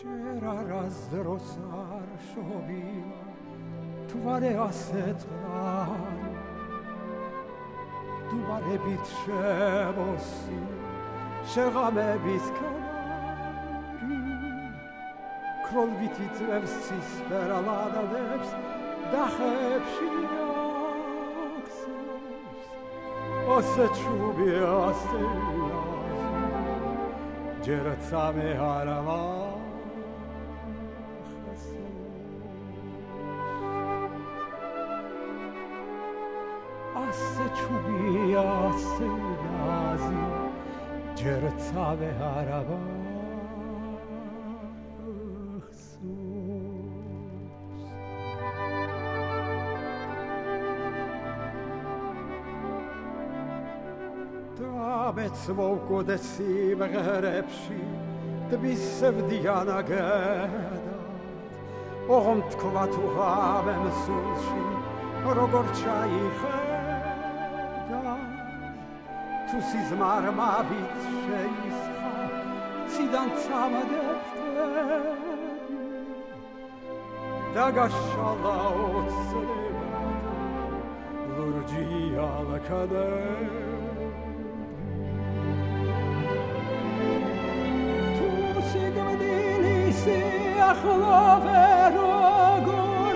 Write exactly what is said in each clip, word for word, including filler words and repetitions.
ჯერ არასდროს არ შობილა თვარე ასეთ მყარი დუმარებით შემოსი შეღამების ქანარი ქროლვითი წვევს ცისფერა ლადადებს დახებში აღსოს ასე ჩუბი ასე ჯერ წამე არავა ასე ჩუბი ასე ნაზი ჯერ წამე არავა მეც მოვკვდე სიმღერებში თბისებდიან აგედად ოღონდ თქვა თუ ღამემ სულში როგორ ჩაიხედა თუ სიზმარმავით შეისხა ციდან წამადებდები დაგაშალა ოცნებად ლურჯი ალკადები ახლა როგორ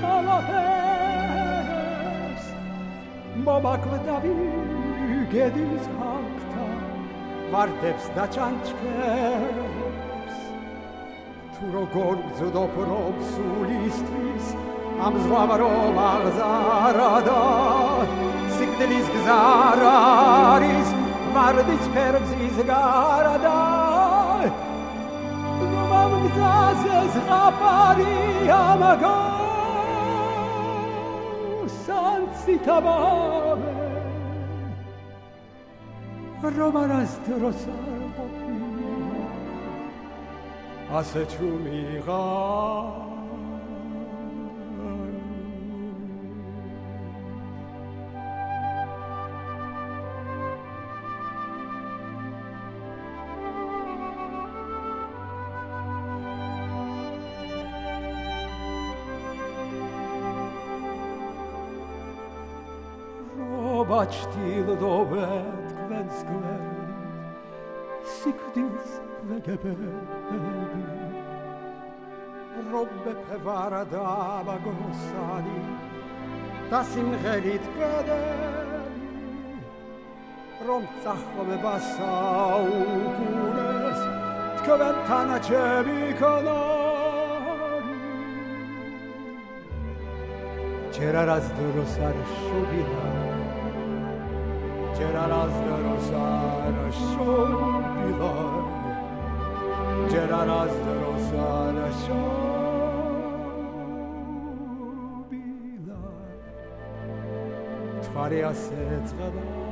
ასხალაფებს მომაკვდავი გედის ხალხთა ვარდებს და ჩანჩქერებს თუ როგორ ვძდობ რომ სულისთვის ამ ზღვამ რომ აღზარდა სიკვდილის გზა არის ვარდის ფერმზის გარდა Zazes rapari amago sancitabame Romanas drosar popina Ase chumiga Bačtil dovet kvens gveri Sikdis vegebebi Robbe pevarada bagosani Da simgerit pedeli Rom tsachome basaukunes Tkven tanacebi kanari Čera razdorosar šubila C'era razdorosar šubila C'era razdorosar šubila Tvare asec gada